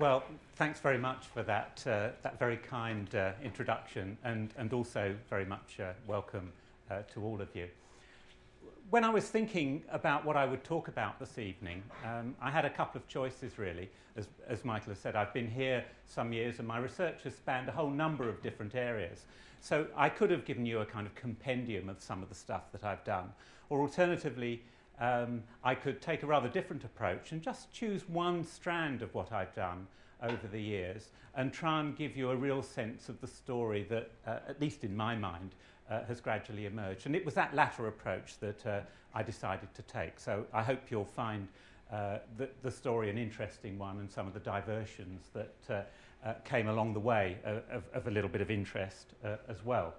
Well, thanks very much for that, that very kind introduction, and also very much welcome to all of you. When I was thinking about what I would talk about this evening, I had a couple of choices really. As Michael has said, I've been here some years and my research has spanned a whole number of different areas. So I could have given you a kind of compendium of some of the stuff that I've done, or alternatively, I could take a rather different approach and just choose one strand of what I've done over the years and try and give you a real sense of the story that, at least in my mind, has gradually emerged. And it was that latter approach that I decided to take. So I hope you'll find the story an interesting one, and some of the diversions that came along the way of a little bit of interest as well.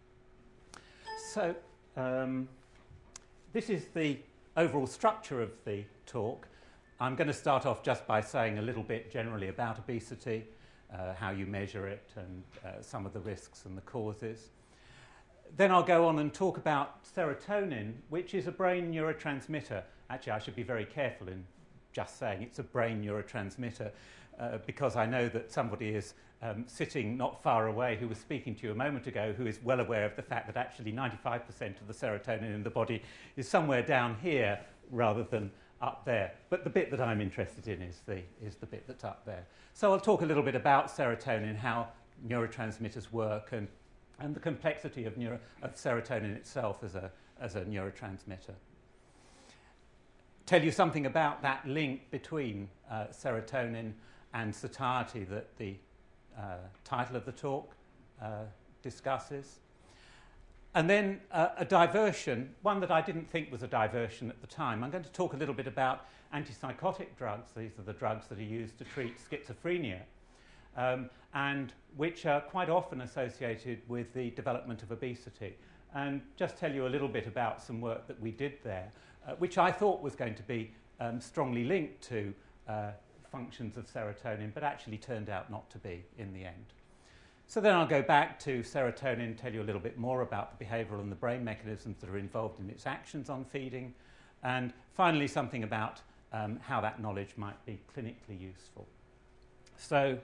So this is the overall structure of the talk. I'm going to start off just by saying a little bit generally about obesity, how you measure it, and some of the risks and the causes. Then I'll go on and talk about serotonin, which is a brain neurotransmitter. Actually, I should be very careful in just saying it's a brain neurotransmitter, because I know that somebody is sitting not far away who was speaking to you a moment ago, who is well aware of the fact that actually 95% of the serotonin in the body is somewhere down here rather than up there. But the bit that I'm interested in is the bit that's up there. So I'll talk a little bit about serotonin, how neurotransmitters work, and the complexity of serotonin itself as a neurotransmitter. Tell you something about that link between serotonin and satiety that the title of the talk discusses. And then a diversion, one that I didn't think was a diversion at the time. I'm going to talk a little bit about antipsychotic drugs. These are the drugs that are used to treat schizophrenia, and which are quite often associated with the development of obesity. And just tell you a little bit about some work that we did there, which I thought was going to be strongly linked to functions of serotonin, but actually turned out not to be in the end. So then I'll go back to serotonin, tell you a little bit more about the behavioural and the brain mechanisms that are involved in its actions on feeding, and finally something about how that knowledge might be clinically useful. So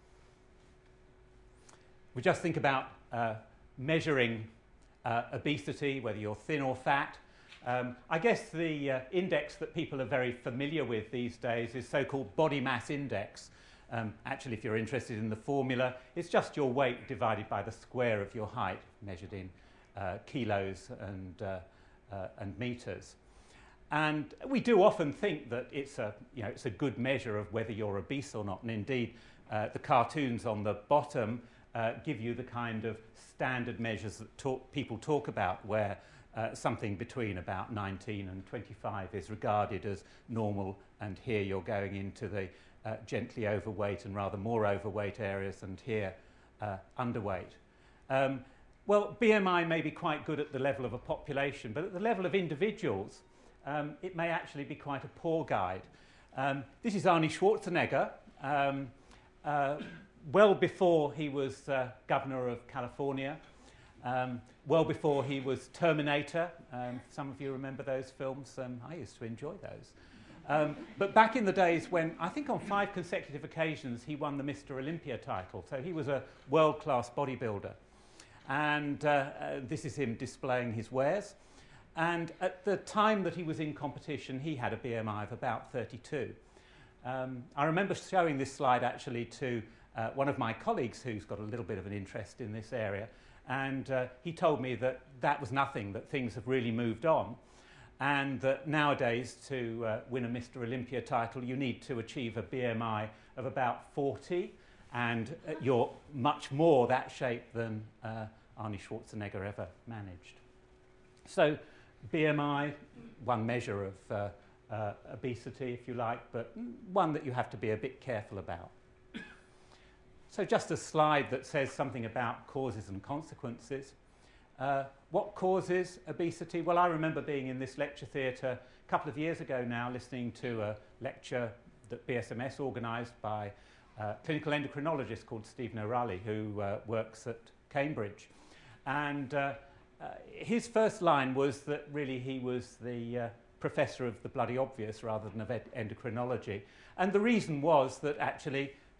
we just think about measuring obesity, whether you're thin or fat. I guess the index that people are very familiar with these days is so-called body mass index. Actually, if you're interested in the formula, it's just your weight divided by the square of your height, measured in kilos and meters. And we do often think that it's a good measure of whether you're obese or not. And indeed, the cartoons on the bottom give you the kind of standard measures that people talk about, where something between about 19 and 25 is regarded as normal, and here you're going into the gently overweight and rather more overweight areas, and here underweight. Well, BMI may be quite good at the level of a population, but at the level of individuals, it may actually be quite a poor guide. This is Arnie Schwarzenegger, well before he was governor of California, well before he was Terminator. Some of you remember those films. I used to enjoy those. But back in the days when, I think on 5 consecutive occasions, he won the Mr. Olympia title. So he was a world-class bodybuilder. And this is him displaying his wares. And at the time that he was in competition, he had a BMI of about 32. I remember showing this slide actually to one of my colleagues who's got a little bit of an interest in this area. And he told me that that was nothing, that things have really moved on. And that nowadays, to win a Mr. Olympia title, you need to achieve a BMI of about 40, and you're much more that shape than Arnie Schwarzenegger ever managed. So BMI, one measure of obesity, if you like, but one that you have to be a bit careful about. So just a slide that says something about causes and consequences. What causes obesity? Well, I remember being in this lecture theatre a couple of years ago now, listening to a lecture that BSMS organised by a clinical endocrinologist called Stephen O'Reilly, who works at Cambridge. And his first line was that really he was the professor of the bloody obvious rather than of endocrinology. And the reason was that actually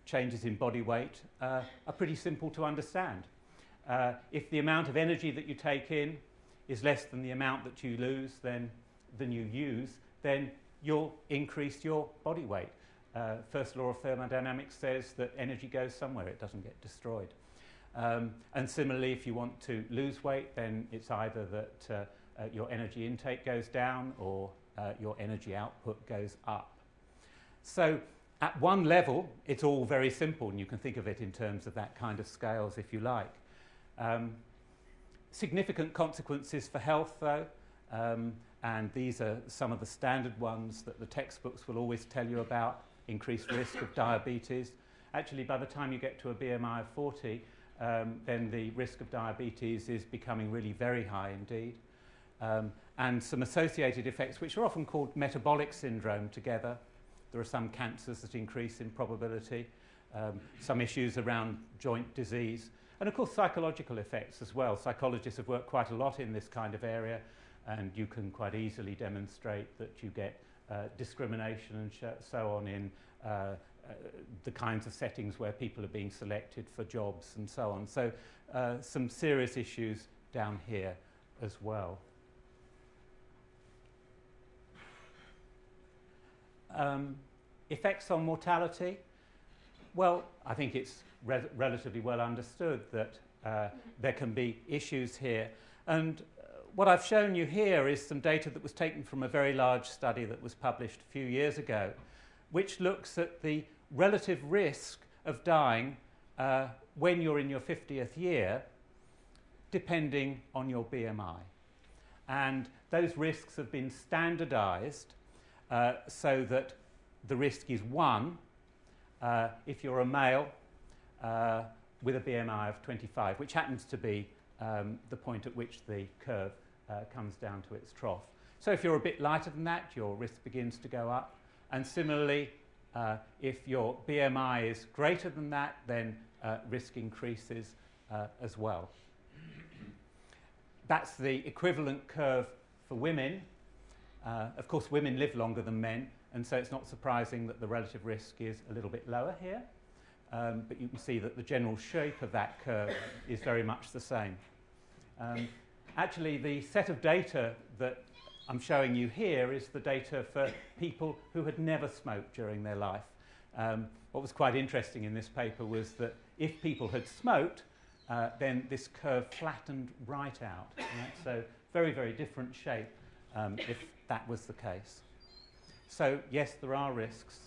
changes in body weight are pretty simple to understand. If the amount of energy that you take in is less than the amount that you lose, than you use, then you'll increase your body weight. First law of thermodynamics says that energy goes somewhere, it doesn't get destroyed. And similarly, if you want to lose weight, then it's either that your energy intake goes down or your energy output goes up. So at one level, it's all very simple, and you can think of it in terms of that kind of scales if you like. Significant consequences for health, though, and these are some of the standard ones that the textbooks will always tell you about. Increased risk of diabetes. Actually, by the time you get to a BMI of 40, then the risk of diabetes is becoming really very high indeed. And some associated effects, which are often called metabolic syndrome together. There are some cancers that increase in probability, some issues around joint disease, and of course psychological effects as well. Psychologists have worked quite a lot in this kind of area, and you can quite easily demonstrate that you get discrimination and so on in the kinds of settings where people are being selected for jobs and so on. So some serious issues down here as well. Effects on mortality. Well, I think it's relatively well understood that there can be issues here. And what I've shown you here is some data that was taken from a very large study that was published a few years ago, which looks at the relative risk of dying when you're in your 50th year, depending on your BMI. And those risks have been standardized so that the risk is 1 if you're a male with a BMI of 25, which happens to be the point at which the curve comes down to its trough. So if you're a bit lighter than that, your risk begins to go up. And similarly, if your BMI is greater than that, then risk increases as well. That's the equivalent curve for women. Of course, women live longer than men, and so it's not surprising that the relative risk is a little bit lower here. But you can see that the general shape of that curve is very much the same. Actually, the set of data that I'm showing you here is the data for people who had never smoked during their life. What was quite interesting in this paper was that if people had smoked, then this curve flattened right out. Right? So very, very different shape if that was the case. So yes, there are risks.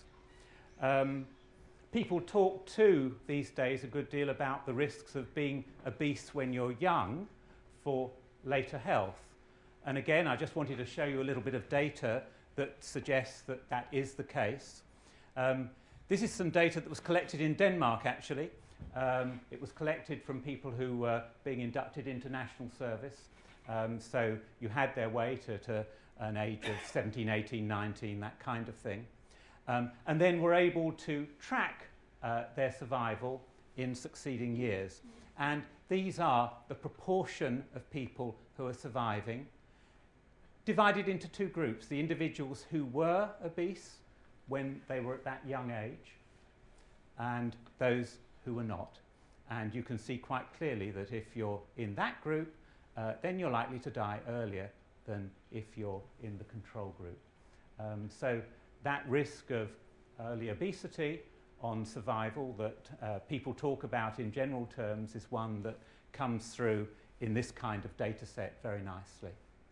People talk too these days a good deal about the risks of being obese when you're young for later health. And again, I just wanted to show you a little bit of data that suggests that that is the case. This is some data that was collected in Denmark, actually. It was collected from people who were being inducted into national service. So you had their weight at an age of 17, 18, 19, that kind of thing. And then were able to track their survival in succeeding years. And these are the proportion of people who are surviving, divided into two groups: the individuals who were obese when they were at that young age, and those who were not. And you can see quite clearly that if you're in that group, then you're likely to die earlier than if you're in the control group. So that risk of early obesity on survival that people talk about in general terms is one that comes through in this kind of data set very nicely.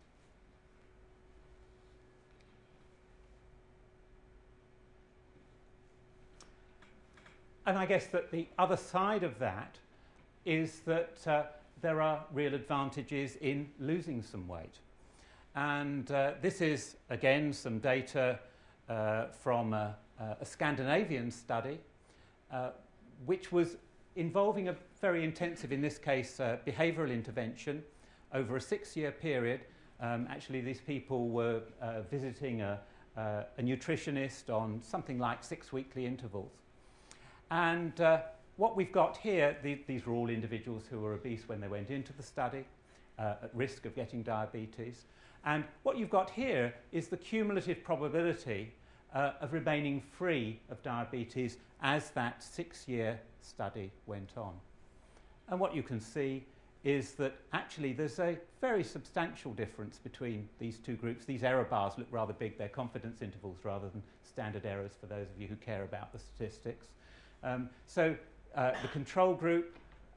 And I guess that the other side of that is that there are real advantages in losing some weight. And this is, again, some data from a Scandinavian study, which was involving a very intensive, in this case, behavioural intervention over a 6-year period. Actually, these people were visiting a nutritionist on something like 6 weekly intervals. And what we've got here, these were all individuals who were obese when they went into the study, at risk of getting diabetes. And what you've got here is the cumulative probability of remaining free of diabetes as that 6-year study went on. And what you can see is that actually there's a very substantial difference between these two groups. These error bars look rather big. They're confidence intervals rather than standard errors for those of you who care about the statistics. So the control group,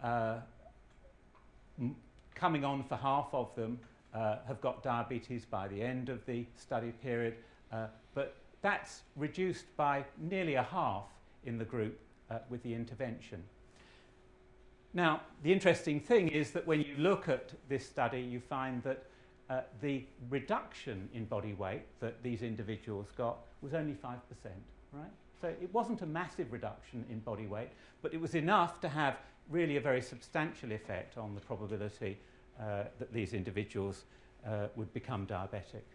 coming on for half of them, have got diabetes by the end of the study period, but that's reduced by nearly a half in the group with the intervention. Now, the interesting thing is that when you look at this study, you find that the reduction in body weight that these individuals got was only 5%, right? So it wasn't a massive reduction in body weight, but it was enough to have really a very substantial effect on the probability that these individuals would become diabetic.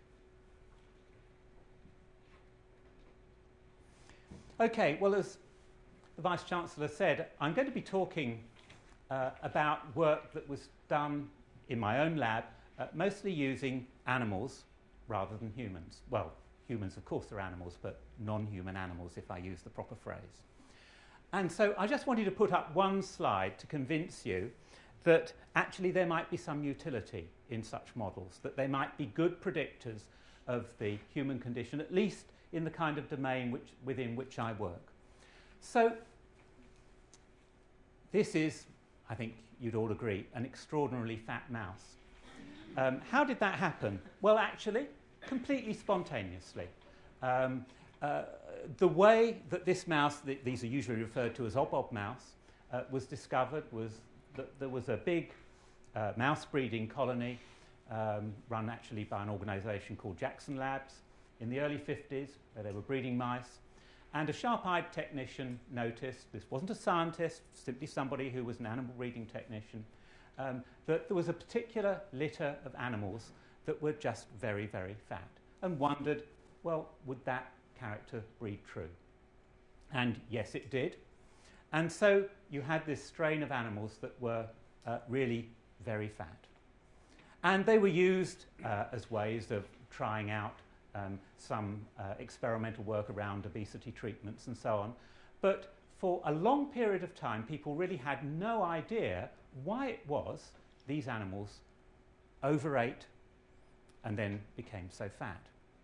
Okay, well, as the Vice-Chancellor said, I'm going to be talking about work that was done in my own lab, mostly using animals rather than humans. Well, humans, of course, are animals, but non-human animals, if I use the proper phrase. And so I just wanted to put up one slide to convince you that actually there might be some utility in such models, that they might be good predictors of the human condition, at least in the kind of domain within which I work. So this is, I think you'd all agree, an extraordinarily fat mouse. How did that happen? Well, actually, completely spontaneously. The way that this mouse, these are usually referred to as obob mouse, was discovered was that there was a big mouse breeding colony run actually by an organisation called Jackson Labs in the early 50s, where they were breeding mice. And a sharp-eyed technician noticed, this wasn't a scientist, simply somebody who was an animal breeding technician, that there was a particular litter of animals that were just very, very fat, and wondered, well, would that character breed true? And yes, it did. And so you had this strain of animals that were really very fat. And they were used as ways of trying out some experimental work around obesity treatments and so on. But for a long period of time, people really had no idea why it was these animals overate and then became so fat.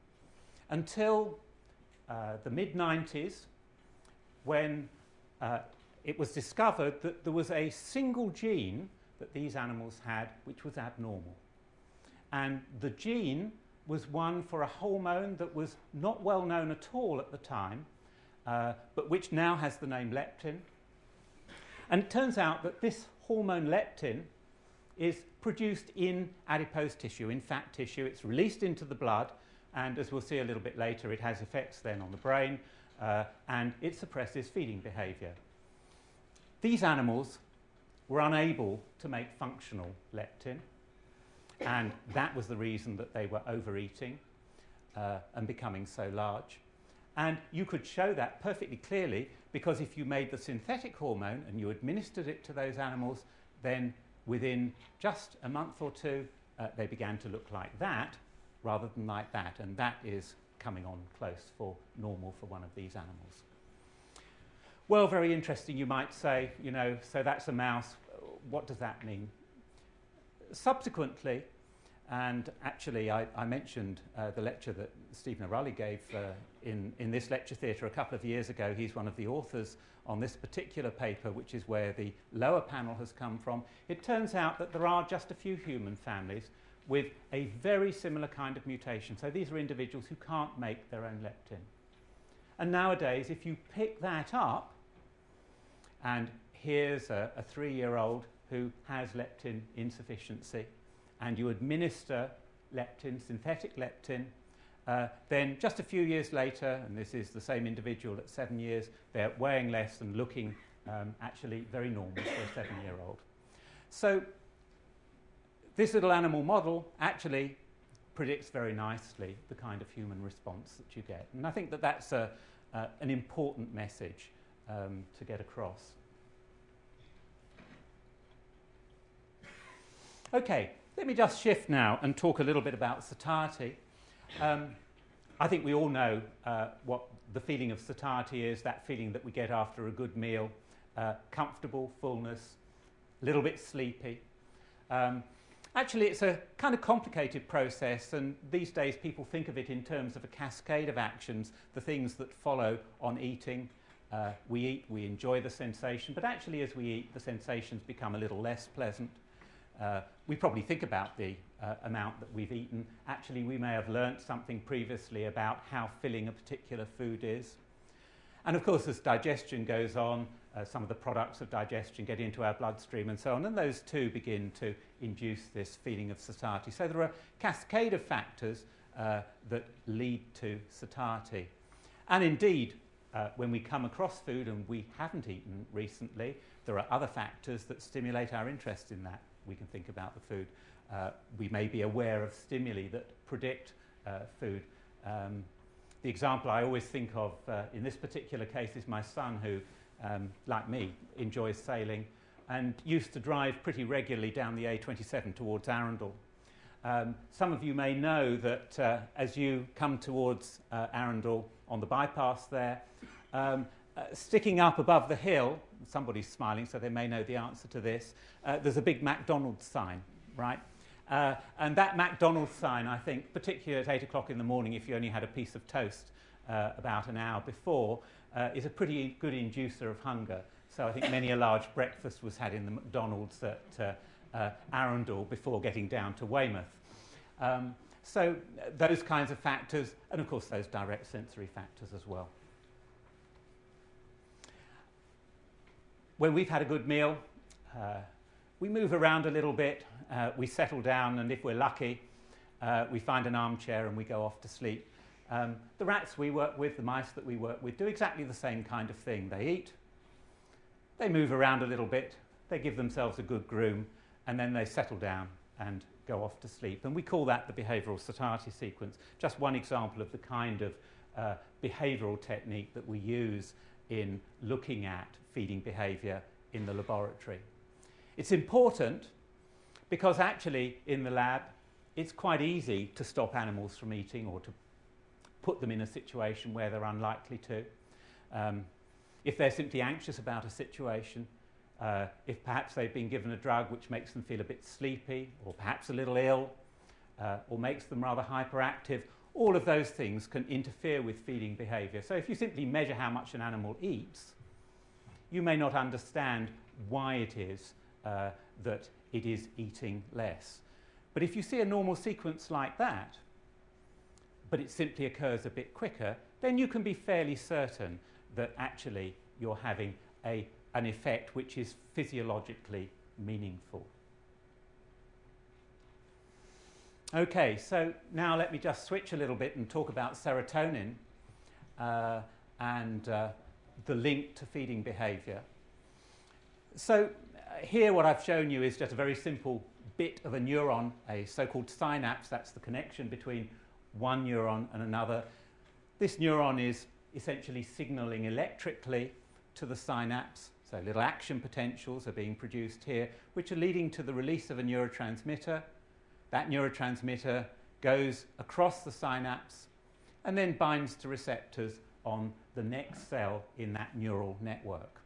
Until the mid-90s, when it was discovered that there was a single gene that these animals had which was abnormal. And the gene was one for a hormone that was not well known at all at the time, but which now has the name leptin. And it turns out that this hormone leptin is produced in adipose tissue, in fat tissue. It's released into the blood, and as we'll see a little bit later, it has effects then on the brain, and it suppresses feeding behaviour. These animals were unable to make functional leptin, and that was the reason that they were overeating and becoming so large. And you could show that perfectly clearly, because if you made the synthetic hormone and you administered it to those animals, then within just a month or two, they began to look like that rather than like that. And that is coming on close for normal for one of these animals. Well, very interesting, you might say, you know, so that's a mouse. What does that mean? Subsequently, and actually I mentioned the lecture that Stephen O'Reilly gave in this lecture theatre a couple of years ago. He's one of the authors on this particular paper, which is where the lower panel has come from. It turns out that there are just a few human families with a very similar kind of mutation. So these are individuals who can't make their own leptin. And nowadays, if you pick that up, and here's a 3-year-old who has leptin insufficiency, and you administer leptin, synthetic leptin, then just a few years later, and this is the same individual at 7 years, they're weighing less and looking actually very normal for a 7-year-old. So this little animal model actually predicts very nicely the kind of human response that you get. And I think that that's an important message to get across. Okay, let me just shift now and talk a little bit about satiety. I think we all know what the feeling of satiety is, that feeling that we get after a good meal, comfortable, fullness, a little bit sleepy. Actually, it's a kind of complicated process, and these days people think of it in terms of a cascade of actions, the things that follow on eating. We eat, we enjoy the sensation, but actually as we eat, the sensations become a little less pleasant. We probably think about the amount that we've eaten. Actually, we may have learnt something previously about how filling a particular food is. And of course, as digestion goes on, some of the products of digestion get into our bloodstream and so on, and those too begin to induce this feeling of satiety. So there are a cascade of factors that lead to satiety. And indeed, when we come across food and we haven't eaten recently, there are other factors that stimulate our interest in that. We can think about the food. We may be aware of stimuli that predict food. The example I always think of in this particular case is my son, who, like me, enjoys sailing and used to drive pretty regularly down the A27 towards Arundel. Some of you may know that as you come towards Arundel on the bypass there, sticking up above the hill, somebody's smiling so they may know the answer to this, there's a big McDonald's sign, right? And that McDonald's sign, I think, particularly at 8 o'clock in the morning, if you only had a piece of toast about an hour before, is a pretty good inducer of hunger. So I think many a large breakfast was had in the McDonald's at Arundel before getting down to Weymouth. So those kinds of factors, and of course those direct sensory factors as well. When we've had a good meal, we move around a little bit, we settle down, and if we're lucky, we find an armchair and we go off to sleep. The rats we work with, the mice that we work with, do exactly the same kind of thing. They eat, they move around a little bit, they give themselves a good groom, and then they settle down and go off to sleep. And we call that the behavioural satiety sequence. Just one example of the kind of behavioural technique that we use in looking at feeding behaviour in the laboratory. It's important because actually in the lab it's quite easy to stop animals from eating or to put them in a situation where they're unlikely to. If they're simply anxious about a situation, if perhaps they've been given a drug which makes them feel a bit sleepy or perhaps a little ill or makes them rather hyperactive, all of those things can interfere with feeding behaviour. So if you simply measure how much an animal eats, you may not understand why it is that it is eating less. But if you see a normal sequence like that, but it simply occurs a bit quicker, then you can be fairly certain that actually you're having an effect which is physiologically meaningful. Okay, so now let me just switch a little bit and talk about serotonin and the link to feeding behaviour. So here what I've shown you is just a very simple bit of a neuron, a so-called synapse. That's the connection between one neuron and another. This neuron is essentially signalling electrically to the synapse. So little action potentials are being produced here, which are leading to the release of a neurotransmitter. That neurotransmitter goes across the synapse and then binds to receptors on the next cell in that neural network.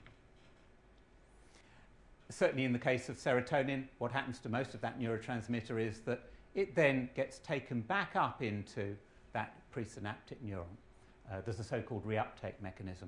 Certainly in the case of serotonin, what happens to most of that neurotransmitter is that it then gets taken back up into that presynaptic neuron. There's a so-called reuptake mechanism.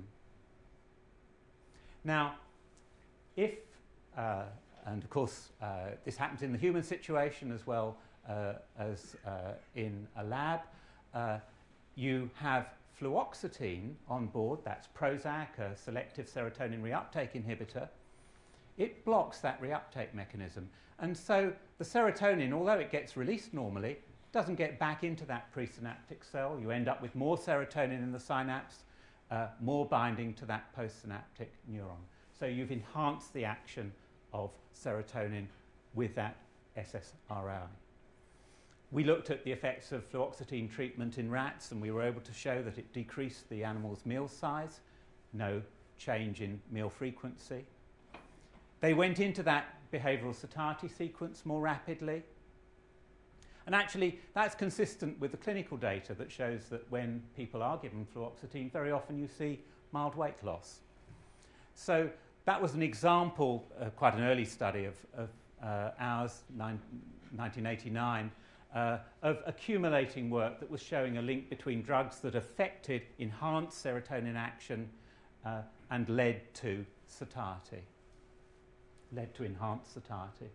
Now, if, and of course this happens in the human situation as well as in a lab, you have fluoxetine on board, that's Prozac, a selective serotonin reuptake inhibitor. It blocks that reuptake mechanism. And so the serotonin, although it gets released normally, doesn't get back into that presynaptic cell. You end up with more serotonin in the synapse, more binding to that postsynaptic neuron. So you've enhanced the action of serotonin with that SSRI. We looked at the effects of fluoxetine treatment in rats, and we were able to show that it decreased the animal's meal size, no change in meal frequency. They went into that behavioural satiety sequence more rapidly. And actually, that's consistent with the clinical data that shows that when people are given fluoxetine, very often you see mild weight loss. So that was an example, quite an early study of ours, 1989, of accumulating work that was showing a link between drugs that affected, enhanced serotonin action and led to satiety, led to enhanced satiety.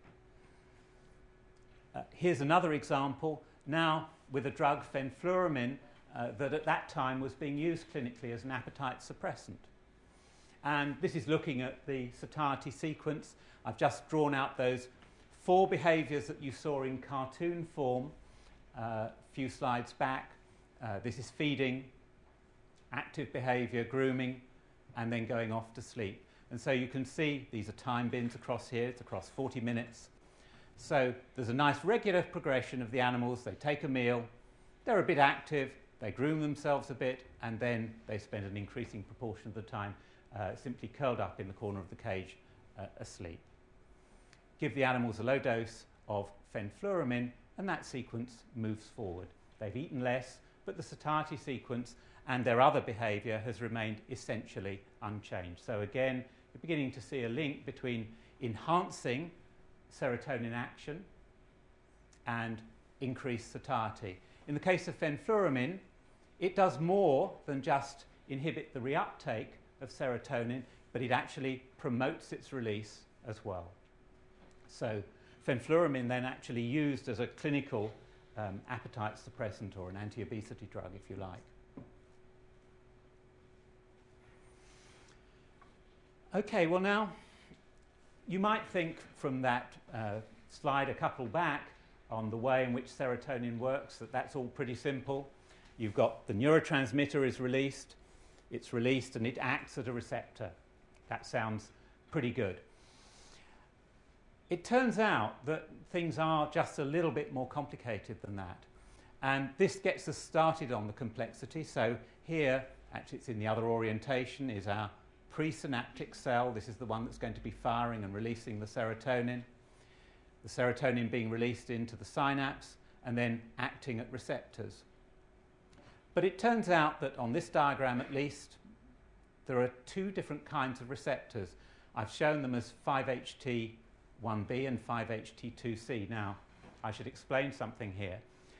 Here's another example, now with a drug, fenfluramine, that at that time was being used clinically as an appetite suppressant. And this is looking at the satiety sequence. I've just drawn out those 4 behaviours that you saw in cartoon form a few slides back. This is feeding, active behaviour, grooming, and then going off to sleep. And so you can see these are time bins across here. It's across 40 minutes. So there's a nice regular progression of the animals. They take a meal, they're a bit active, they groom themselves a bit, and then they spend an increasing proportion of the time simply curled up in the corner of the cage asleep. Give the animals a low dose of fenfluramine, and that sequence moves forward. They've eaten less, but the satiety sequence and their other behaviour has remained essentially unchanged. So again, you're beginning to see a link between enhancing serotonin action and increased satiety. In the case of fenfluramine, it does more than just inhibit the reuptake of serotonin, but it actually promotes its release as well. So fenfluramine then actually used as a clinical appetite suppressant or an anti-obesity drug, if you like. Okay, well now, you might think from that slide a couple back on the way in which serotonin works that that's all pretty simple. You've got the neurotransmitter is released, it's released and it acts at a receptor. That sounds pretty good. It turns out that things are just a little bit more complicated than that. And this gets us started on the complexity. So here, actually it's in the other orientation, is our presynaptic cell. This is the one that's going to be firing and releasing the serotonin being released into the synapse and then acting at receptors. But it turns out that on this diagram at least, there are 2 different kinds of receptors. I've shown them as 5-HT1B and 5-HT2C. Now, I should explain something here.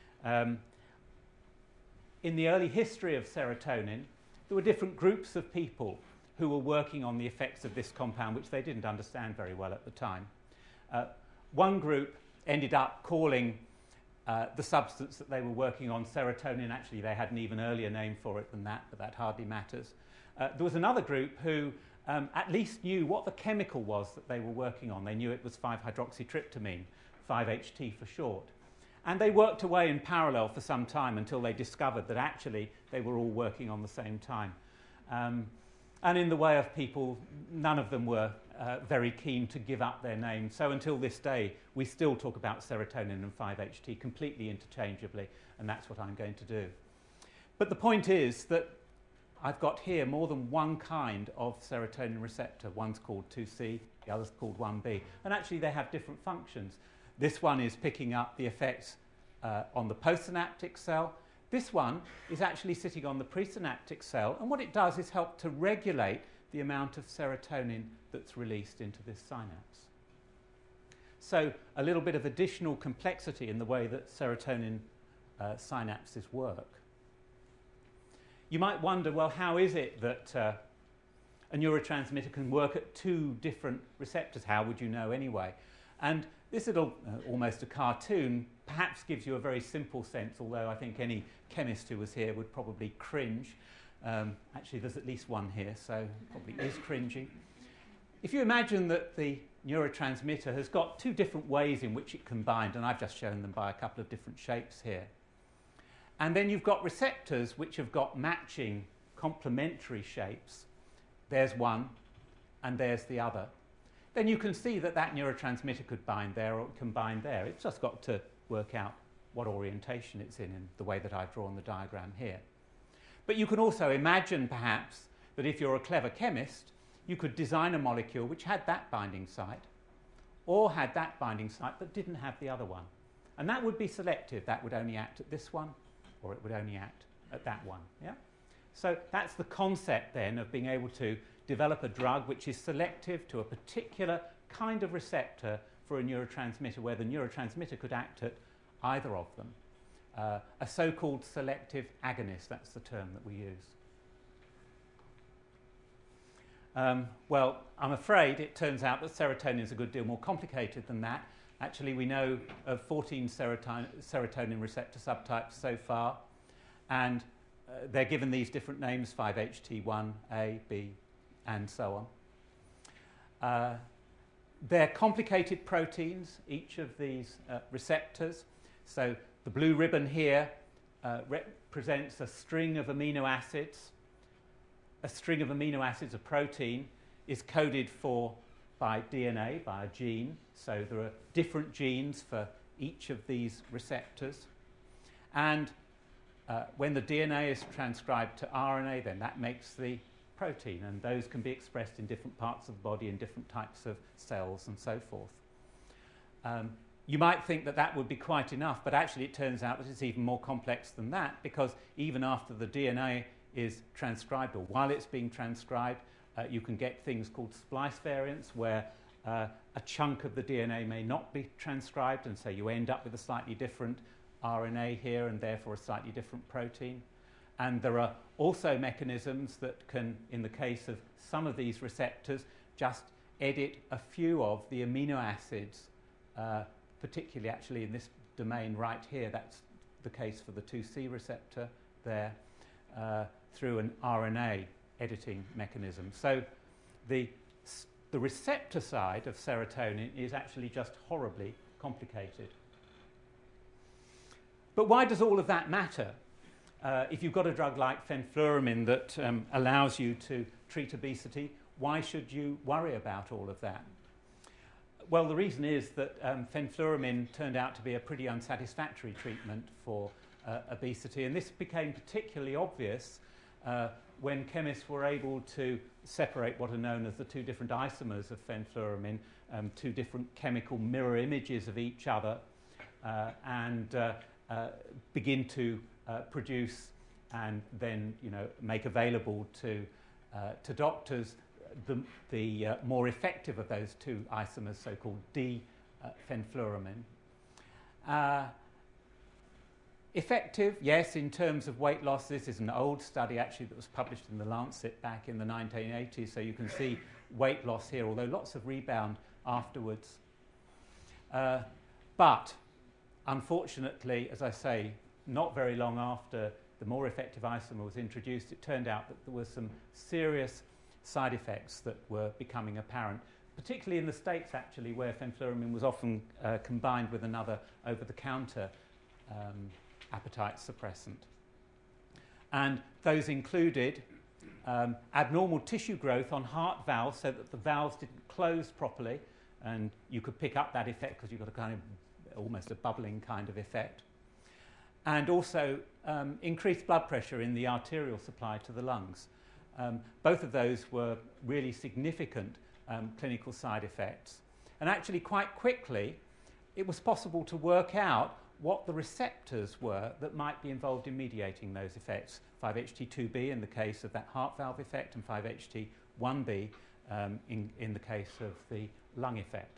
In the early history of serotonin, there were different groups of people who were working on the effects of this compound, which they didn't understand very well at the time. One group ended up calling the substance that they were working on serotonin. Actually, they had an even earlier name for it than that, but that hardly matters. There was another group who at least knew what the chemical was that they were working on. They knew it was 5-hydroxytryptamine, 5-HT for short. And they worked away in parallel for some time until they discovered that actually they were all working on the same time. And in the way of people, none of them were very keen to give up their name. So until this day, we still talk about serotonin and 5-HT completely interchangeably, and that's what I'm going to do. But the point is that I've got here more than one kind of serotonin receptor. One's called 2C, the other's called 1B. And actually they have different functions. This one is picking up the effects on the postsynaptic cell. This one is actually sitting on the presynaptic cell, and what it does is help to regulate the amount of serotonin that's released into this synapse. So a little bit of additional complexity in the way that serotonin synapses work. You might wonder, well, how is it that a neurotransmitter can work at 2 different receptors? How would you know anyway? And this little, almost a cartoon, perhaps gives you a very simple sense, although I think any chemist who was here would probably cringe. Actually, there's at least one here, so probably is cringing. If you imagine that the neurotransmitter has got 2 different ways in which it can bind, and I've just shown them by a couple of different shapes here. And then you've got receptors which have got matching complementary shapes. There's one, and there's the other. Then you can see that that neurotransmitter could bind there or it can bind there. It's just got to work out what orientation it's in the way that I've drawn the diagram here. But you can also imagine, perhaps, that if you're a clever chemist, you could design a molecule which had that binding site, or had that binding site but didn't have the other one. And that would be selective. That would only act at this one, or it would only act at that one. Yeah? So that's the concept then of being able to develop a drug which is selective to a particular kind of receptor for a neurotransmitter, where the neurotransmitter could act at either of them. A so-called selective agonist, that's the term that we use. Well, I'm afraid it turns out that serotonin is a good deal more complicated than that. Actually, we know of 14 serotonin receptor subtypes so far, and they're given these different names, 5-HT1, B, and so on. They're complicated proteins, each of these receptors. So the blue ribbon here represents a string of amino acids. A string of amino acids, a protein, is coded for by DNA, by a gene. So there are different genes for each of these receptors. And when the DNA is transcribed to RNA, then that makes the protein. And those can be expressed in different parts of the body, in different types of cells, and so forth. You might think that that would be quite enough, but actually it turns out that it's even more complex than that, because even after the DNA is transcribed, or while it's being transcribed, you can get things called splice variants, where a chunk of the DNA may not be transcribed, and so you end up with a slightly different RNA here, and therefore a slightly different protein. And there are also mechanisms that can, in the case of some of these receptors, just edit a few of the amino acids, particularly actually in this domain right here. That's the case for the 2C receptor there, through an RNA editing mechanism. So the receptor side of serotonin is actually just horribly complicated. But why does all of that matter? If you've got a drug like fenfluramine that allows you to treat obesity, why should you worry about all of that? Well, the reason is that fenfluramine turned out to be a pretty unsatisfactory treatment for obesity, and this became particularly obvious when chemists were able to separate what are known as the two different isomers of fenfluramine, two different chemical mirror images of each other, and begin to produce and then make available to doctors the more effective of those two isomers, so-called D-fenfluramine. Effective, yes, in terms of weight loss. This is an old study actually that was published in The Lancet back in the 1980s, so you can see weight loss here, although lots of rebound afterwards. But unfortunately, as I say, not very long after the more effective isomer was introduced, it turned out that there were some serious side effects that were becoming apparent, particularly in the States actually, where fenfluramine was often combined with another over-the-counter appetite suppressant. And those included abnormal tissue growth on heart valves, so that the valves didn't close properly, and you could pick up that effect because you've got a kind of almost a bubbling kind of effect. And also increased blood pressure in the arterial supply to the lungs. Both of those were really significant clinical side effects. And actually quite quickly it was possible to work out what the receptors were that might be involved in mediating those effects. 5-HT2B in the case of that heart valve effect, and 5-HT1B in the case of the lung effect.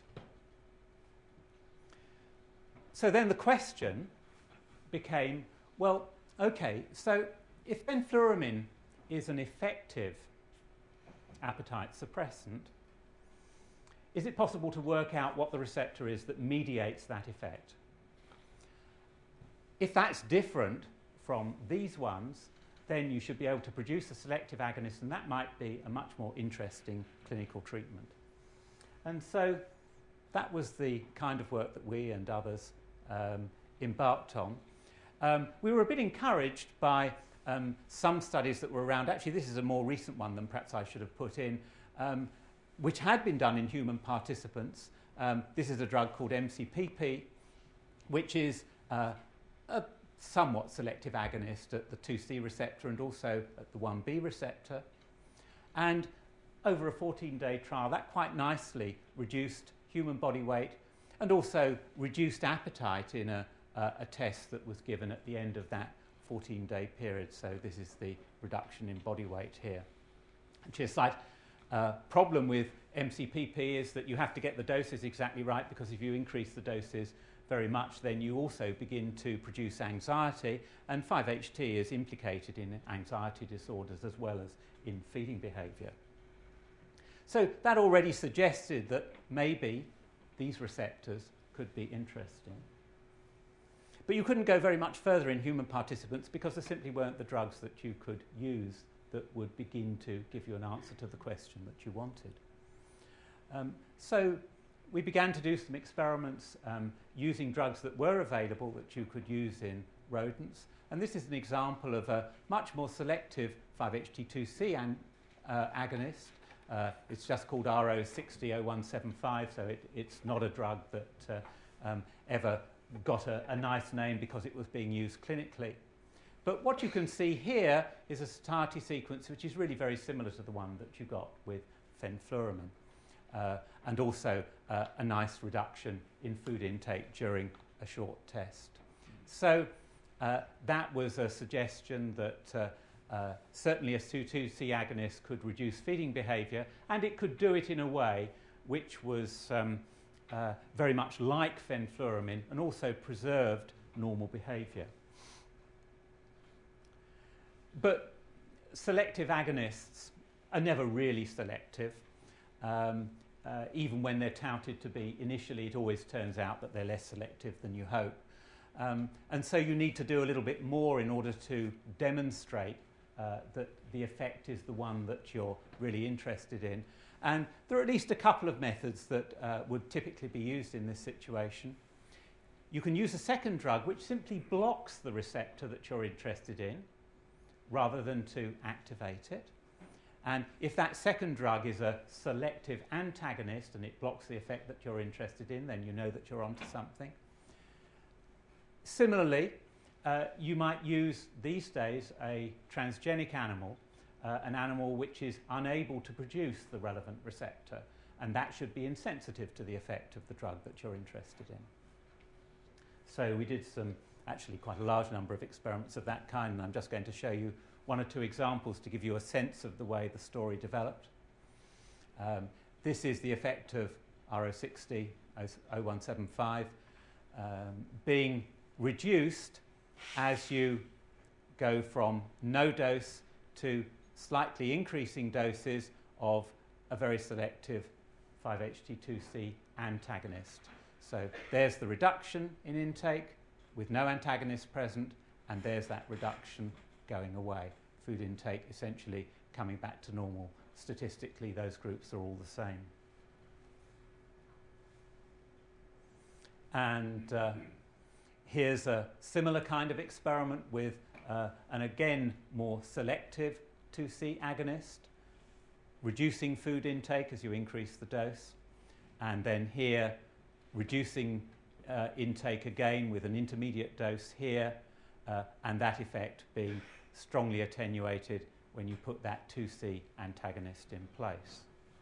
So then the question became, well, okay, so if fenfluramine is an effective appetite suppressant, is it possible to work out what the receptor is that mediates that effect? If that's different from these ones, then you should be able to produce a selective agonist, and that might be a much more interesting clinical treatment. And so that was the kind of work that we and others embarked on. We were a bit encouraged by some studies that were around. Actually, this is a more recent one than perhaps I should have put in, which had been done in human participants. This is a drug called MCPP, which is a somewhat selective agonist at the 2C receptor and also at the 1B receptor. And over a 14-day trial, that quite nicely reduced human body weight and also reduced appetite in a test that was given at the end of that 14-day period. So this is the reduction in body weight here. Which is a slight problem with MCPP is that you have to get the doses exactly right, because if you increase the doses very much, then you also begin to produce anxiety, and 5-HT is implicated in anxiety disorders as well as in feeding behaviour. So that already suggested that maybe these receptors could be interesting. But you couldn't go very much further in human participants because there simply weren't the drugs that you could use that would begin to give you an answer to the question that you wanted. So we began to do some experiments using drugs that were available that you could use in rodents. And this is an example of a much more selective 5-HT2C agonist. It's just called RO600175, so it's not a drug that ever got a nice name because it was being used clinically. But what you can see here is a satiety sequence which is really very similar to the one that you got with fenfluramine, and also a nice reduction in food intake during a short test. So that was a suggestion that certainly a 2C agonist could reduce feeding behaviour, and it could do it in a way which was very much like fenfluramine and also preserved normal behaviour. But selective agonists are never really selective. Even when they're touted to be initially, it always turns out that they're less selective than you hope. And so you need to do a little bit more in order to demonstrate that the effect is the one that you're really interested in. And there are at least a couple of methods that would typically be used in this situation. You can use a second drug which simply blocks the receptor that you're interested in rather than to activate it. And if that second drug is a selective antagonist and it blocks the effect that you're interested in, then you know that you're onto something. Similarly, you might use these days a transgenic animal, an animal which is unable to produce the relevant receptor, and that should be insensitive to the effect of the drug that you're interested in. So we did actually quite a large number of experiments of that kind, and I'm just going to show you one or two examples to give you a sense of the way the story developed. This is the effect of RO600175 being reduced as you go from no dose to slightly increasing doses of a very selective 5-HT2C antagonist. So there's the reduction in intake with no antagonist present, and there's that reduction going away. Food intake essentially coming back to normal. Statistically, those groups are all the same. And here's a similar kind of experiment with an again more selective 2C agonist, reducing food intake as you increase the dose, and then here reducing intake again with an intermediate dose here, and that effect being strongly attenuated when you put that 2C antagonist in place.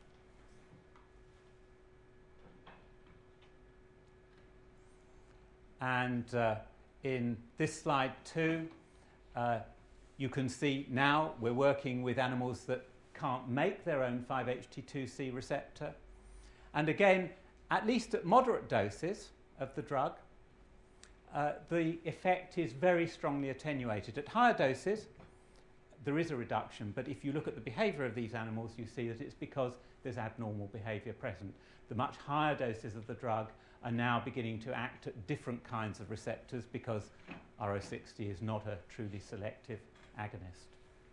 And in this slide too, you can see now we're working with animals that can't make their own 5-HT2C receptor. And again, at least at moderate doses of the drug, the effect is very strongly attenuated. At higher doses, there is a reduction, but if you look at the behaviour of these animals, you see that it's because there's abnormal behaviour present. The much higher doses of the drug are now beginning to act at different kinds of receptors because RO60 is not a truly selective agonist.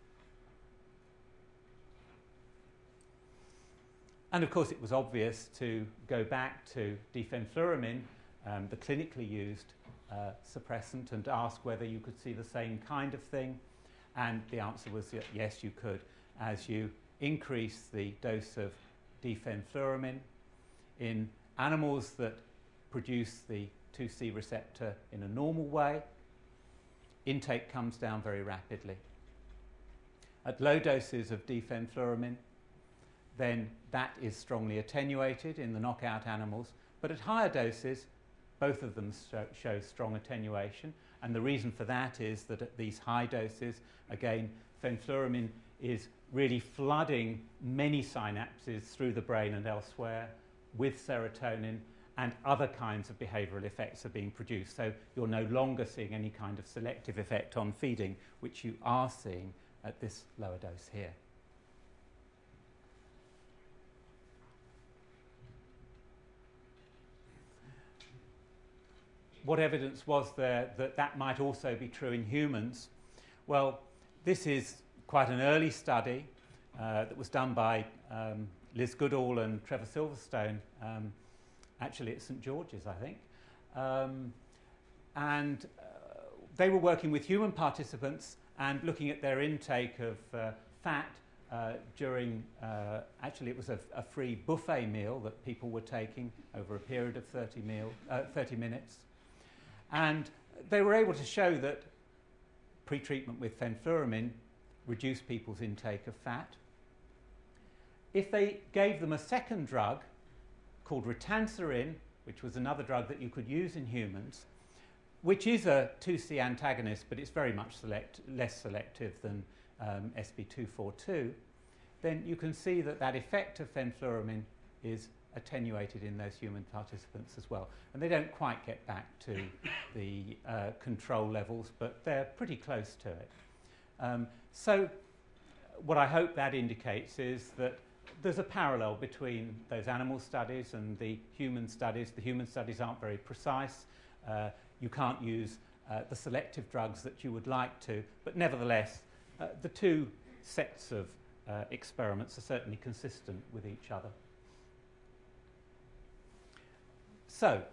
And of course, it was obvious to go back to difenfluramine, the clinically used suppressant, and ask whether you could see the same kind of thing. And the answer was that yes, you could. As you increase the dose of difenfluramine in animals that produce the 2C receptor in a normal way, intake comes down very rapidly. At low doses of difenfluramine, then that is strongly attenuated in the knockout animals, But at higher doses, both of them show strong attenuation. And the reason for that is that at these high doses, again, fenfluramine is really flooding many synapses through the brain and elsewhere with serotonin, and other kinds of behavioural effects are being produced. So you're no longer seeing any kind of selective effect on feeding, which you are seeing at this lower dose here. What evidence was there that that might also be true in humans? Well, this is quite an early study that was done by Liz Goodall and Trevor Silverstone, actually at St George's, I think. And they were working with human participants and looking at their intake of fat during, actually it was a free buffet meal that people were taking over a period of 30 minutes. And they were able to show that pre-treatment with fenfluramine reduced people's intake of fat. If they gave them a second drug called ritanserin, which was another drug that you could use in humans, which is a 2C antagonist, but it's very much less selective than SB242, then you can see that that effect of fenfluramine is attenuated in those human participants as well. And they don't quite get back to the control levels, but they're pretty close to it. So what I hope that indicates is that there's a parallel between those animal studies and the human studies. The human studies aren't very precise. You can't use the selective drugs that you would like to, but nevertheless, the two sets of experiments are certainly consistent with each other. So,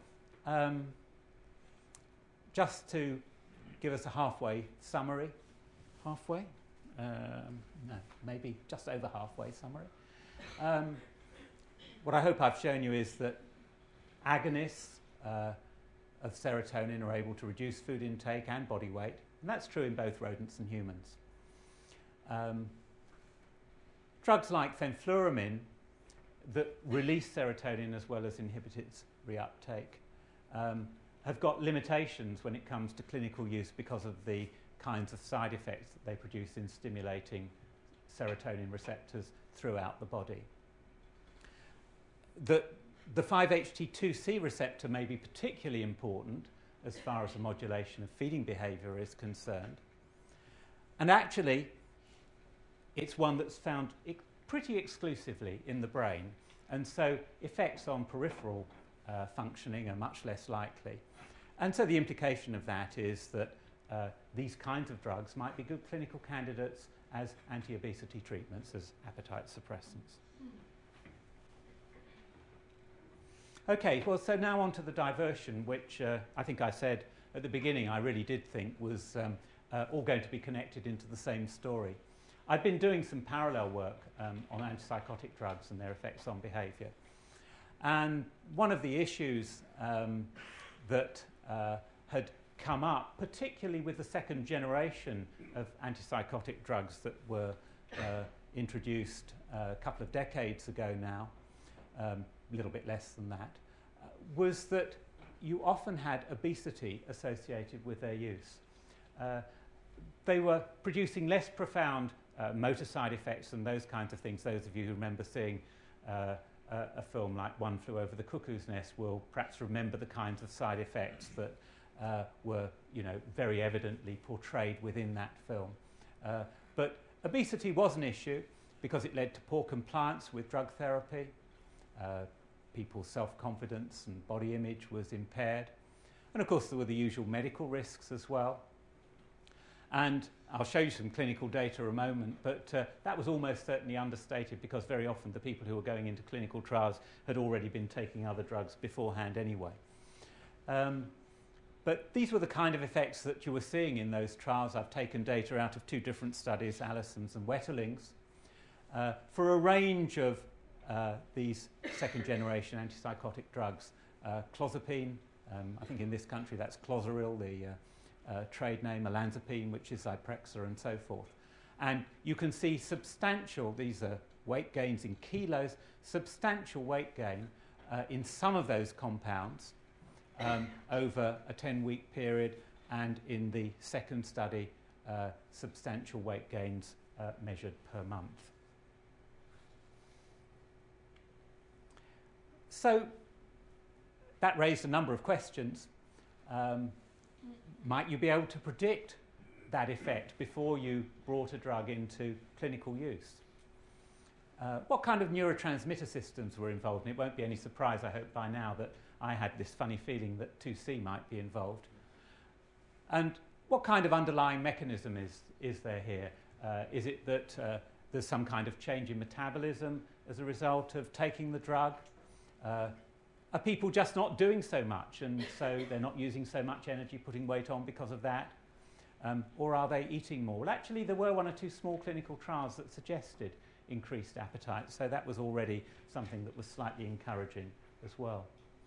just to give us a halfway summary, halfway? No, maybe just over halfway summary. What I hope I've shown you is that agonists of serotonin are able to reduce food intake and body weight, and that's true in both rodents and humans. Drugs like fenfluramine that release serotonin as well as inhibit its reuptake have got limitations when it comes to clinical use because of the kinds of side effects that they produce in stimulating serotonin receptors throughout the body. The 5-HT2C receptor may be particularly important as far as the modulation of feeding behaviour is concerned. And actually, it's one that's found pretty exclusively in the brain, and so effects on peripheral functioning are much less likely. And so the implication of that is that these kinds of drugs might be good clinical candidates as anti-obesity treatments, as appetite suppressants. Okay, well, so now on to the diversion, which I think I said at the beginning I really did think was all going to be connected into the same story. I've been doing some parallel work on antipsychotic drugs and their effects on behaviour. And one of the issues that had come up, particularly with the second generation of antipsychotic drugs that were introduced a couple of decades ago now, a little bit less than that, was that you often had obesity associated with their use. They were producing less profound motor side effects and those kinds of things. Those of you who remember seeing a film like One Flew Over the Cuckoo's Nest will perhaps remember the kinds of side effects that were, very evidently portrayed within that film. But obesity was an issue because it led to poor compliance with drug therapy. People's self-confidence and body image was impaired. And of course there were the usual medical risks as well. And I'll show you some clinical data in a moment, but that was almost certainly understated because very often the people who were going into clinical trials had already been taking other drugs beforehand anyway. But these were the kind of effects that you were seeing in those trials. I've taken data out of two different studies, Allison's and Wetterling's, for a range of these second-generation antipsychotic drugs. Clozapine, I think in this country that's Clozaril, the trade name, olanzapine, which is Zyprexa, and so forth. And you can see substantial, these are weight gains in kilos, substantial weight gain in some of those compounds over a 10-week period, and in the second study, substantial weight gains measured per month. So that raised a number of questions. Might you be able to predict that effect before you brought a drug into clinical use? What kind of neurotransmitter systems were involved? And it won't be any surprise, I hope, by now that I had this funny feeling that 2C might be involved. And what kind of underlying mechanism is there here? Is it that there's some kind of change in metabolism as a result of taking the drug? Are people just not doing so much, and so they're not using so much energy putting weight on because of that? Or are they eating more? Well, actually, there were 1 or 2 small clinical trials that suggested increased appetite, so that was already something that was slightly encouraging as well.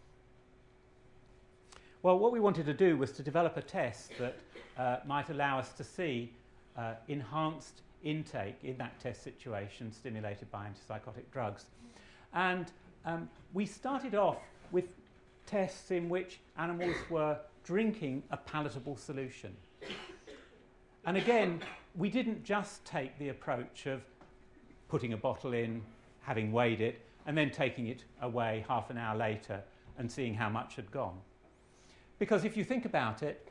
Well, what we wanted to do was to develop a test that might allow us to see enhanced intake in that test situation stimulated by antipsychotic drugs. And we started off with tests in which animals were drinking a palatable solution. And again, we didn't just take the approach of putting a bottle in, having weighed it, and then taking it away half an hour later and seeing how much had gone. Because if you think about it,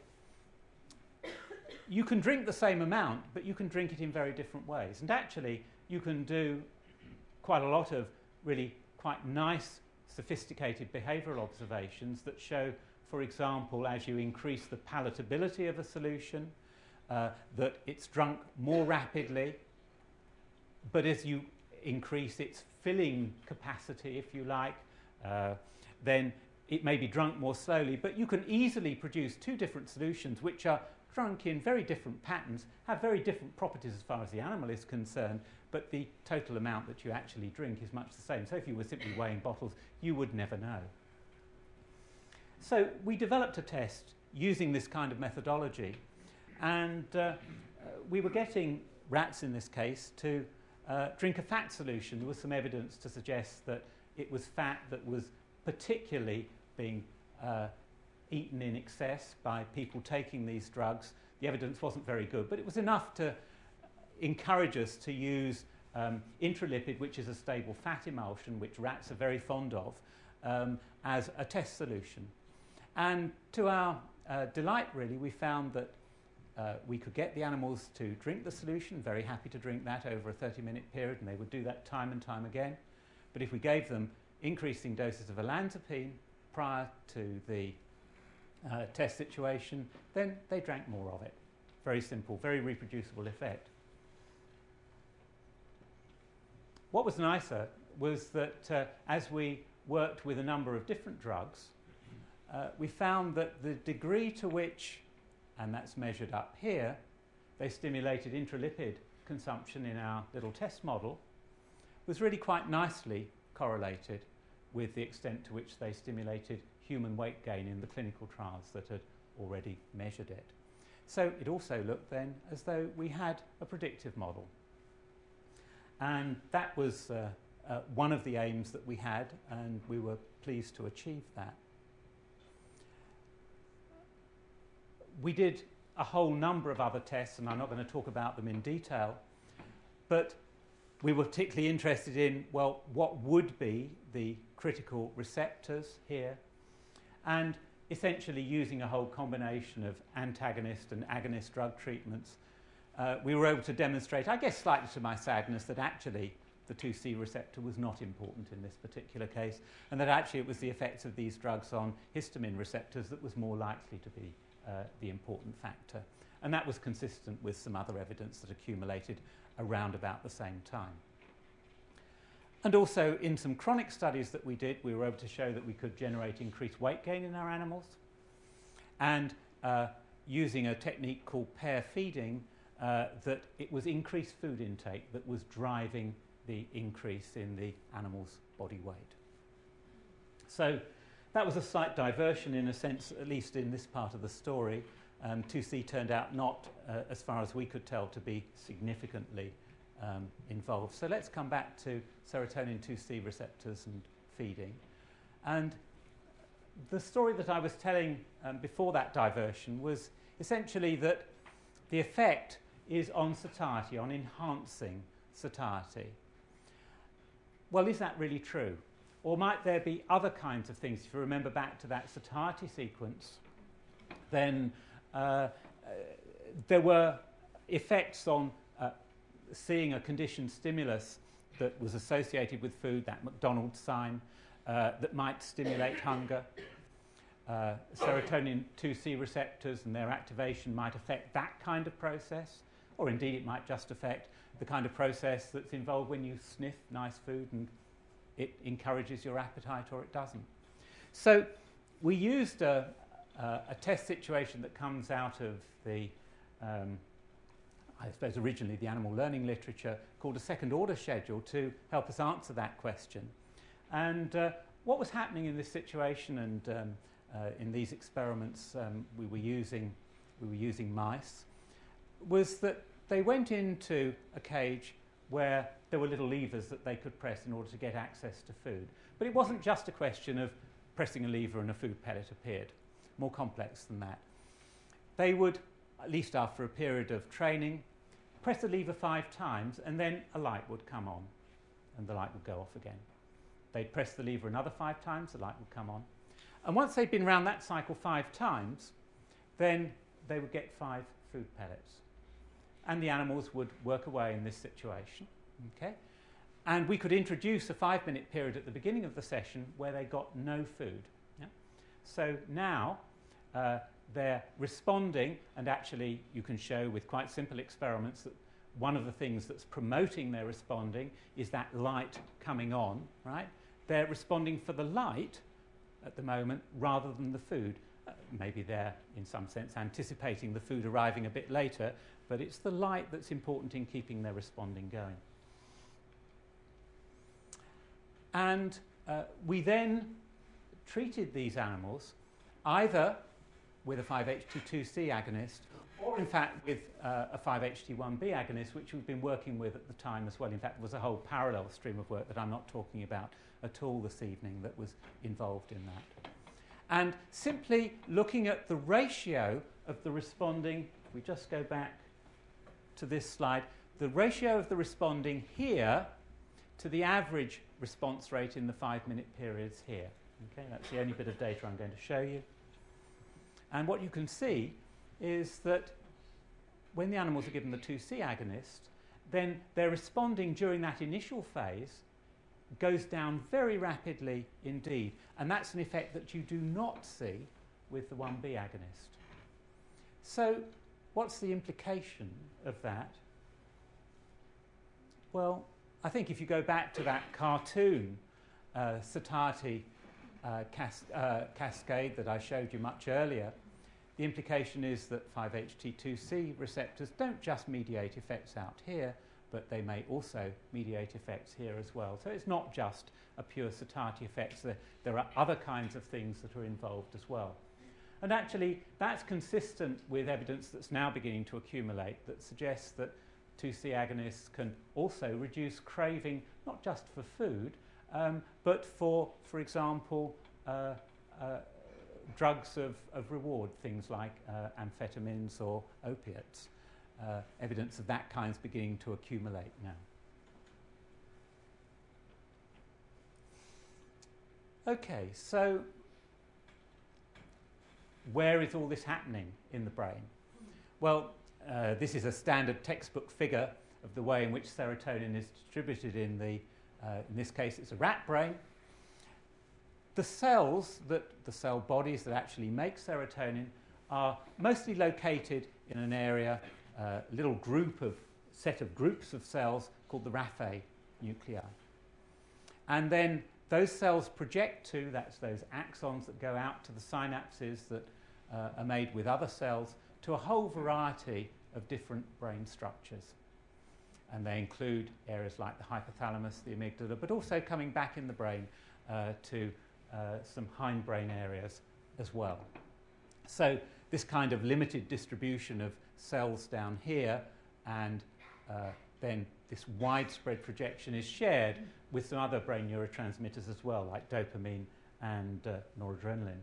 you can drink the same amount, but you can drink it in very different ways. And actually, you can do quite a lot of really quite nice, sophisticated behavioural observations that show, for example, as you increase the palatability of a solution, that it's drunk more rapidly, but as you increase its filling capacity, if you like, then it may be drunk more slowly, but you can easily produce 2 different solutions which are drunk in very different patterns, have very different properties as far as the animal is concerned, but the total amount that you actually drink is much the same. So if you were simply weighing bottles, you would never know. So we developed a test using this kind of methodology, and we were getting rats in this case to drink a fat solution. There was some evidence to suggest that it was fat that was particularly being eaten in excess by people taking these drugs. The evidence wasn't very good, but it was enough to encourage us to use intralipid, which is a stable fat emulsion, which rats are very fond of, as a test solution. And to our delight, really, we found that we could get the animals to drink the solution, very happy to drink that over a 30-minute period, and they would do that time and time again. But if we gave them increasing doses of olanzapine prior to the test situation, then they drank more of it. Very simple, very reproducible effect. What was nicer was that as we worked with a number of different drugs, we found that the degree to which, and that's measured up here, they stimulated intralipid consumption in our little test model, was really quite nicely correlated with the extent to which they stimulated human weight gain in the clinical trials that had already measured it. So it also looked then as though we had a predictive model. And that was one of the aims that we had, and we were pleased to achieve that. We did a whole number of other tests, and I'm not going to talk about them in detail, but we were particularly interested in, well, what would be the critical receptors here, and essentially using a whole combination of antagonist and agonist drug treatments, we were able to demonstrate, I guess slightly to my sadness, that actually the 2C receptor was not important in this particular case, and that actually it was the effects of these drugs on histamine receptors that was more likely to be the important factor. And that was consistent with some other evidence that accumulated around about the same time. And also in some chronic studies that we did, we were able to show that we could generate increased weight gain in our animals. And using a technique called pair feeding, that it was increased food intake that was driving the increase in the animal's body weight. So that was a slight diversion in a sense, at least in this part of the story. 2C turned out not, as far as we could tell, to be significantly involved. So let's come back to serotonin 2C receptors and feeding. And the story that I was telling before that diversion was essentially that the effect is on satiety, on enhancing satiety. Well, is that really true? Or might there be other kinds of things? If you remember back to that satiety sequence, then there were effects on seeing a conditioned stimulus that was associated with food, that McDonald's sign, that might stimulate hunger. Serotonin 2C receptors and their activation might affect that kind of process, or indeed it might just affect the kind of process that's involved when you sniff nice food and it encourages your appetite or it doesn't. So we used a test situation that comes out of the, I suppose originally the animal learning literature, called a second order schedule to help us answer that question. And what was happening in this situation and in these experiments we were using mice, was that they went into a cage where there were little levers that they could press in order to get access to food. But it wasn't just a question of pressing a lever and a food pellet appeared. More complex than that. They would, at least after a period of training, press the lever 5 times and then a light would come on and the light would go off again. They'd press the lever another 5 times, the light would come on. And once they'd been around that cycle 5 times, then they would get 5 food pellets. And the animals would work away in this situation. Okay? And we could introduce a 5-minute period at the beginning of the session where they got no food. Yeah? So now they're responding, and actually you can show with quite simple experiments that one of the things that's promoting their responding is that light coming on, right? They're responding for the light at the moment rather than the food. Maybe they're, in some sense, anticipating the food arriving a bit later, but it's the light that's important in keeping their responding going. And we then treated these animals either with a 5-HT2C agonist or, in fact, with a 5-HT1B agonist, which we've been working with at the time as well. In fact, there was a whole parallel stream of work that I'm not talking about at all this evening that was involved in that. And simply looking at the ratio of the responding, if we just go back to this slide, the ratio of the responding here to the average response rate in the 5-minute periods here. Okay, that's the only bit of data I'm going to show you. And what you can see is that when the animals are given the 2C agonist, then their responding during that initial phase goes down very rapidly indeed. And that's an effect that you do not see with the 1B agonist. So what's the implication of that? Well, I think if you go back to that cartoon satiety cascade that I showed you much earlier, the implication is that 5-HT2C receptors don't just mediate effects out here, but they may also mediate effects here as well. So it's not just a pure satiety effect. There are other kinds of things that are involved as well. And actually, that's consistent with evidence that's now beginning to accumulate that suggests that 2C agonists can also reduce craving, not just for food, but for example, drugs of reward, things like amphetamines or opiates. Evidence of that kind is beginning to accumulate now. Okay, so where is all this happening in the brain? Well, this is a standard textbook figure of the way in which serotonin is distributed in this case it's a rat brain. The cells, the cell bodies that actually make serotonin are mostly located in an area, a little set of groups of cells called the Raphe nuclei. And then those cells project to, that's those axons that go out to the synapses that are made with other cells, to a whole variety of different brain structures. And they include areas like the hypothalamus, the amygdala, but also coming back in the brain to some hindbrain areas as well. So this kind of limited distribution of cells down here and then this widespread projection is shared with some other brain neurotransmitters as well, like dopamine and noradrenaline.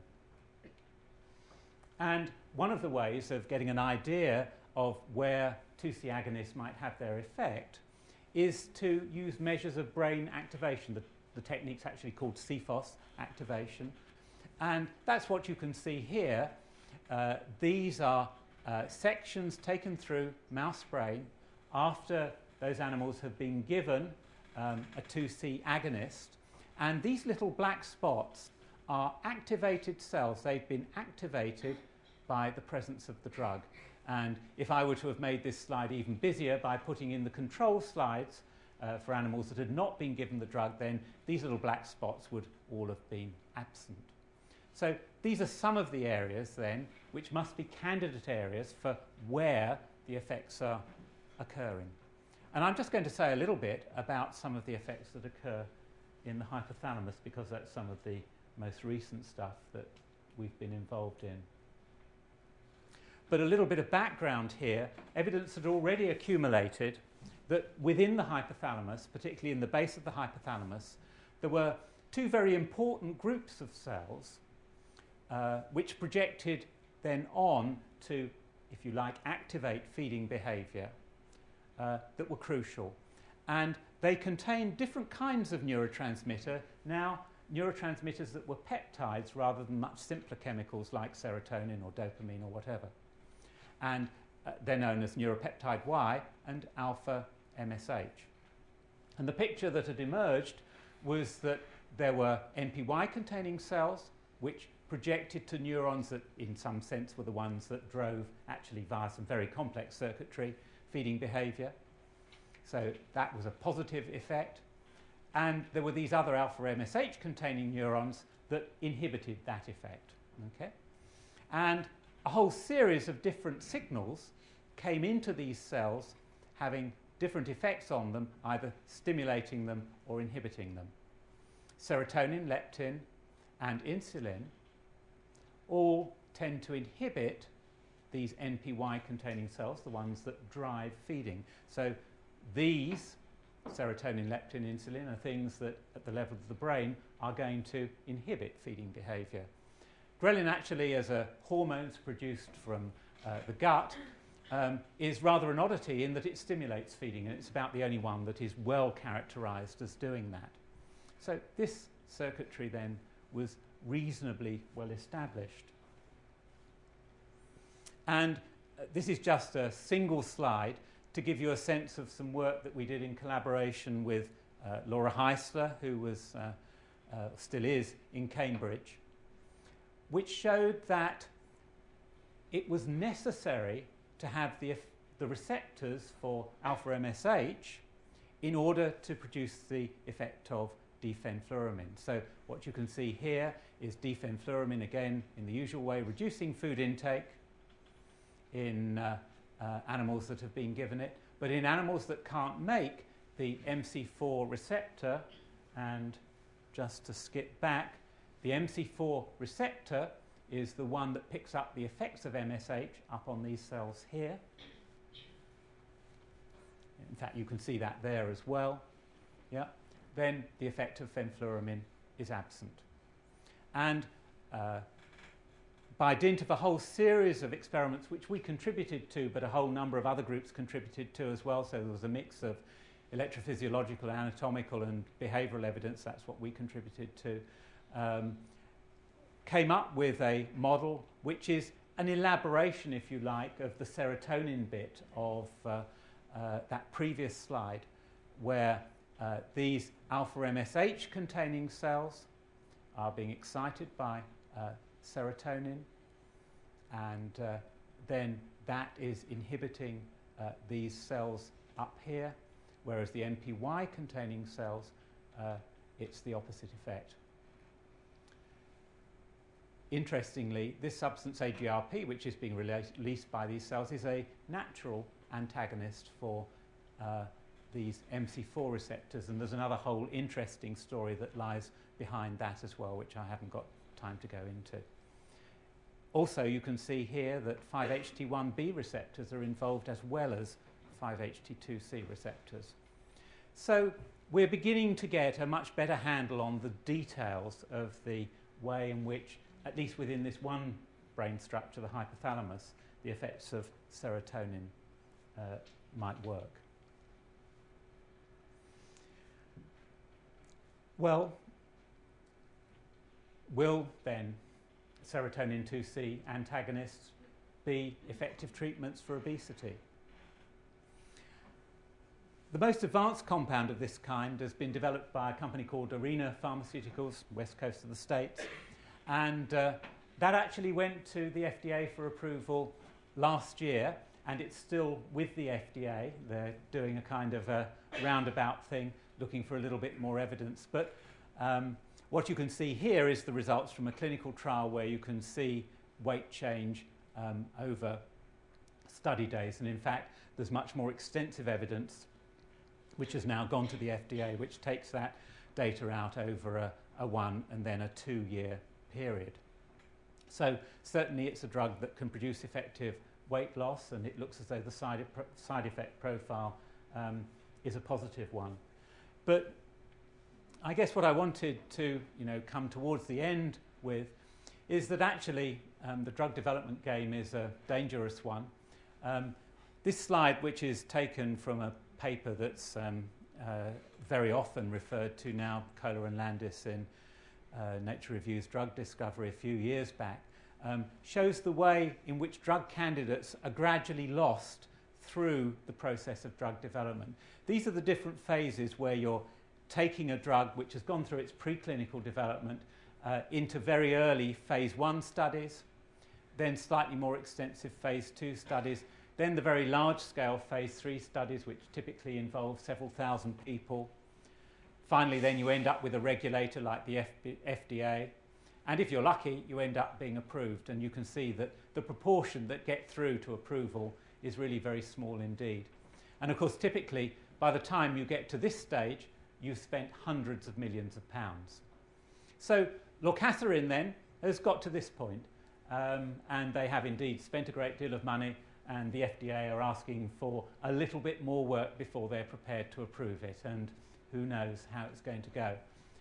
And one of the ways of getting an idea of where 2C agonists might have their effect is to use measures of brain activation. The technique's actually called CFOS activation. And that's what you can see here. These are sections taken through mouse brain after those animals have been given a 2C agonist. And these little black spots are activated cells. They've been activated by the presence of the drug. And if I were to have made this slide even busier by putting in the control slides for animals that had not been given the drug, then these little black spots would all have been absent. So these are some of the areas then which must be candidate areas for where the effects are occurring. And I'm just going to say a little bit about some of the effects that occur in the hypothalamus, because that's some of the most recent stuff that we've been involved in. But a little bit of background here, evidence had already accumulated that within the hypothalamus, particularly in the base of the hypothalamus, there were two very important groups of cells which projected then on to, if you like, activate feeding behavior that were crucial. And they contained different kinds of neurotransmitter, now neurotransmitters that were peptides rather than much simpler chemicals like serotonin or dopamine or whatever. And they're known as neuropeptide Y and alpha MSH. And the picture that had emerged was that there were NPY containing cells which projected to neurons that in some sense were the ones that drove actually via some very complex circuitry feeding behavior. So that was a positive effect. And there were these other alpha MSH containing neurons that inhibited that effect. Okay? And a whole series of different signals came into these cells having different effects on them, either stimulating them or inhibiting them. Serotonin, leptin, and insulin all tend to inhibit these NPY containing cells, the ones that drive feeding. So these, serotonin, leptin, insulin, are things that at the level of the brain are going to inhibit feeding behavior. Ghrelin actually, as a hormone produced from the gut, is rather an oddity in that it stimulates feeding, and it's about the only one that is well characterized as doing that. So this circuitry then was reasonably well established. And this is just a single slide to give you a sense of some work that we did in collaboration with Laura Heisler, who was, still is, in Cambridge, which showed that it was necessary to have the receptors for alpha MSH in order to produce the effect of diphenfluramine. So what you can see here is diphenfluramine, again, in the usual way, reducing food intake in animals that have been given it. But in animals that can't make the MC4 receptor, and just to skip back, the MC4 receptor is the one that picks up the effects of MSH up on these cells here. In fact, you can see that there as well. Yeah. Then the effect of fenfluramine is absent. And by dint of a whole series of experiments which we contributed to, but a whole number of other groups contributed to as well, so there was a mix of electrophysiological, anatomical and behavioural evidence, that's what we contributed to, came up with a model which is an elaboration, if you like, of the serotonin bit of that previous slide, where these alpha MSH containing cells are being excited by serotonin, and then that is inhibiting these cells up here, whereas the NPY containing cells, it's the opposite effect. Interestingly, this substance AGRP, which is being released by these cells, is a natural antagonist for these MC4 receptors, and there's another whole interesting story that lies behind that as well, which I haven't got time to go into. Also, you can see here that 5-HT1B receptors are involved as well as 5-HT2C receptors. So we're beginning to get a much better handle on the details of the way in which, at least within this one brain structure, the hypothalamus, the effects of serotonin might work. Well, will then serotonin 2C antagonists be effective treatments for obesity? The most advanced compound of this kind has been developed by a company called Arena Pharmaceuticals, west coast of the States, and that actually went to the FDA for approval last year, and it's still with the FDA. They're doing a kind of a roundabout thing, looking for a little bit more evidence. But what you can see here is the results from a clinical trial where you can see weight change over study days. And in fact, there's much more extensive evidence which has now gone to the FDA, which takes that data out over a 1 and then a 2-year period. So certainly it's a drug that can produce effective weight loss, and it looks as though the side effect profile is a positive one. But I guess what I wanted to come towards the end with is that actually the drug development game is a dangerous one. This slide, which is taken from a paper that's very often referred to now, Kohler and Landis in Nature Reviews Drug Discovery a few years back, shows the way in which drug candidates are gradually lost through the process of drug development. These are the different phases where you're taking a drug which has gone through its preclinical development into very early phase 1 studies, then slightly more extensive phase 2 studies, then the very large-scale phase 3 studies, which typically involve several thousand people. Finally, then you end up with a regulator like the FDA. And if you're lucky, you end up being approved. And you can see that the proportion that get through to approval is really very small indeed. And of course, typically, by the time you get to this stage, you've spent hundreds of millions of pounds. So Lorcaserin then has got to this point, and they have indeed spent a great deal of money, and the FDA are asking for a little bit more work before they're prepared to approve it, and who knows how it's going to go.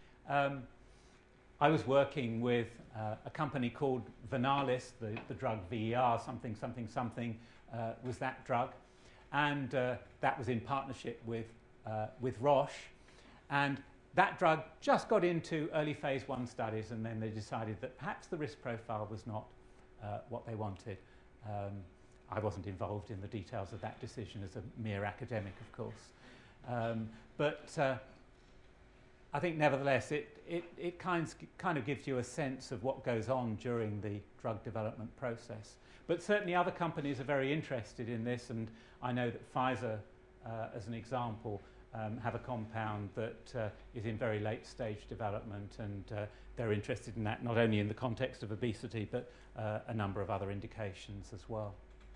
I was working with a company called Venalis, the drug VER, something was that drug, and that was in partnership with Roche, and that drug just got into early phase 1 studies, and then they decided that perhaps the risk profile was not what they wanted. I wasn't involved in the details of that decision as a mere academic, of course. But I think nevertheless it kind of gives you a sense of what goes on during the drug development process. But certainly other companies are very interested in this, and I know that Pfizer, as an example, have a compound that is in very late stage development, and they're interested in that not only in the context of obesity but a number of other indications as well.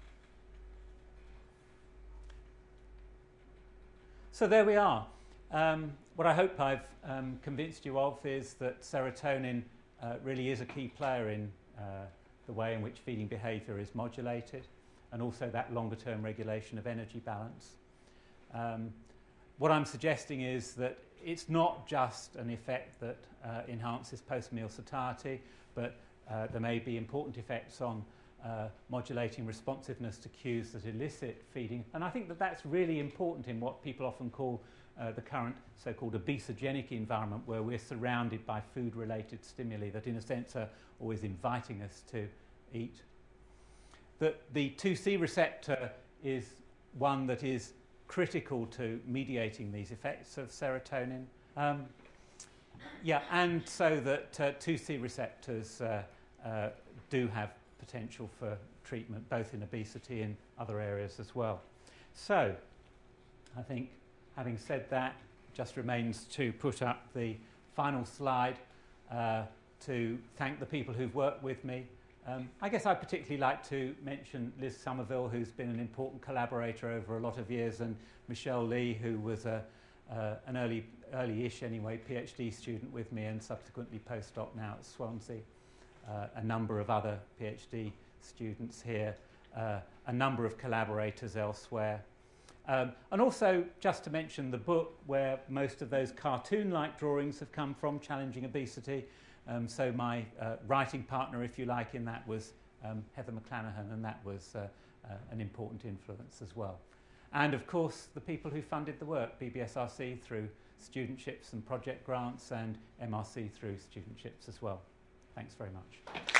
So there we are. What I hope I've convinced you of is that serotonin really is a key player in the way in which feeding behaviour is modulated, and also that longer-term regulation of energy balance. What I'm suggesting is that it's not just an effect that enhances post-meal satiety, but there may be important effects on modulating responsiveness to cues that elicit feeding. And I think that that's really important in what people often call the current so-called obesogenic environment, where we're surrounded by food-related stimuli that in a sense are always inviting us to eat. That the 2C receptor is one that is critical to mediating these effects of serotonin. And so that 2C receptors do have potential for treatment, both in obesity and other areas as well. So, I think, having said that, just remains to put up the final slide to thank the people who've worked with me. I guess I'd particularly like to mention Liz Somerville, who's been an important collaborator over a lot of years, and Michelle Lee, who was an early-ish anyway, PhD student with me and subsequently postdoc now at Swansea. A number of other PhD students here, a number of collaborators elsewhere. And also, just to mention the book where most of those cartoon-like drawings have come from, Challenging Obesity, So my writing partner, if you like, in that was Heather McClanahan, and that was an important influence as well. And of course, the people who funded the work, BBSRC through studentships and project grants, and MRC through studentships as well. Thanks very much.